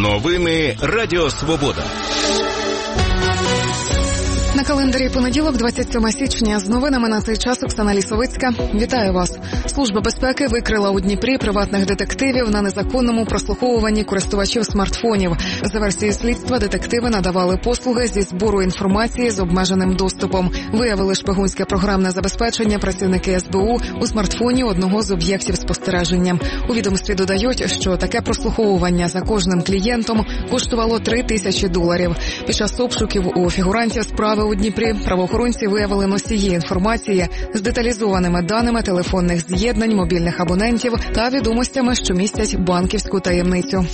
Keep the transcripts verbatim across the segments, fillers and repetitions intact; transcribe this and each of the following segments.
Новини Радіо Свобода. На календарі понеділок, двадцять сьоме січня. З новинами на цей час Оксана Лісовицька. Вітаю вас. Служба безпеки викрила у Дніпрі приватних детективів на незаконному прослуховуванні користувачів смартфонів. За версією слідства, детективи надавали послуги зі збору інформації з обмеженим доступом. Виявили шпигунське програмне забезпечення працівники ес бе у у смартфоні одного з об'єктів спостереження. У відомстві додають, що таке прослуховування за кожним клієнтом коштувало три тисячі доларів. Під час обшуків у фігурантів справи у Дніпрі правоохоронці виявили носії інформації з деталізованими даними телефонних з'єднань мобільних абонентів та відомостями, що містять банківську таємницю.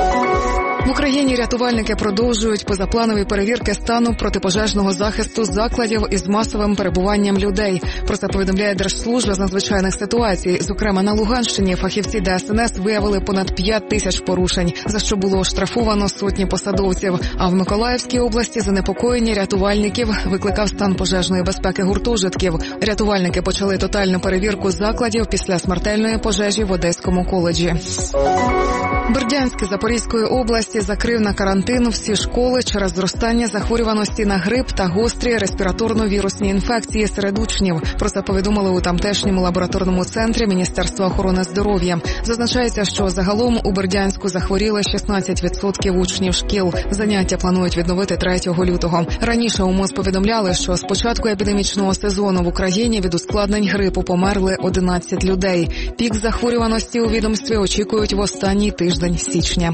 В Україні рятувальники продовжують позапланові перевірки стану протипожежного захисту закладів із масовим перебуванням людей. Про це повідомляє Держслужба з надзвичайних ситуацій. Зокрема, на Луганщині фахівці де ес ен ес виявили понад п'ять тисяч порушень, за що було оштрафовано сотні посадовців. А в Миколаївській області занепокоєння рятувальників викликав стан пожежної безпеки гуртожитків. Рятувальники почали тотальну перевірку закладів після смертельної пожежі в Одеському коледжі. Бердянськ Запорізької області закрив на карантин всі школи через зростання захворюваності на грип та гострі респіраторно-вірусні інфекції серед учнів. Про це повідомили у тамтешньому лабораторному центрі Міністерства охорони здоров'я. Зазначається, що загалом у Бердянську захворіли шістнадцять відсотків учнів шкіл. Заняття планують відновити третього лютого. Раніше у МОЗ повідомляли, що з початку епідемічного сезону в Україні від ускладнень грипу померли одинадцять людей. Пік захворюваності у відомстві очікують в останній тиждень січня.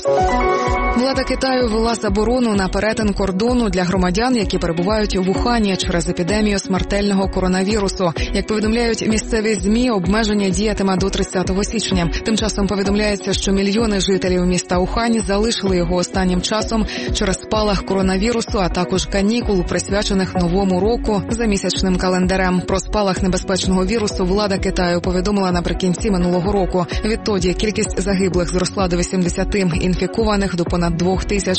Влада Китаю ввела заборону на перетин кордону для громадян, які перебувають у Вухані через епідемію смертельного коронавірусу. Як повідомляють місцеві ЗМІ, обмеження діятиме до тридцятого січня. Тим часом повідомляється, що мільйони жителів міста Ухань залишили його останнім часом через спалах коронавірусу, а також канікул, присвячених Новому року за місячним календарем. Про спалах небезпечного вірусу влада Китаю повідомила наприкінці минулого року. Відтоді кількість загиблих зросла до вісімдесяти, інфікованих до понад двох тисяч.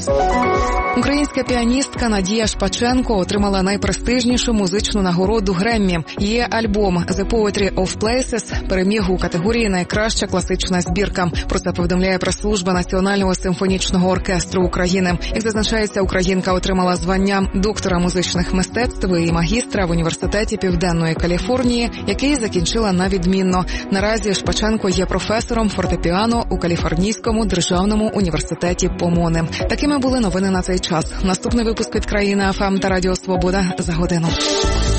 Українська піаністка Надія Шпаченко отримала найпрестижнішу музичну нагороду Греммі. Її альбом «The Poetry of Places» переміг у категорії «Найкраща класична збірка». Про це повідомляє прес-служба Національного симфонічного оркестру України. Як зазначається, українка отримала звання доктора музичних мистецтв і магістра в Університеті Південної Каліфорнії, який закінчила на відмінно. Наразі Шпаченко є професором фортепіано у Каліфорнійському державному університеті Помони. Такими були новини на цей час. Наступний випуск від країни еф ем та Радіо Свобода за годину.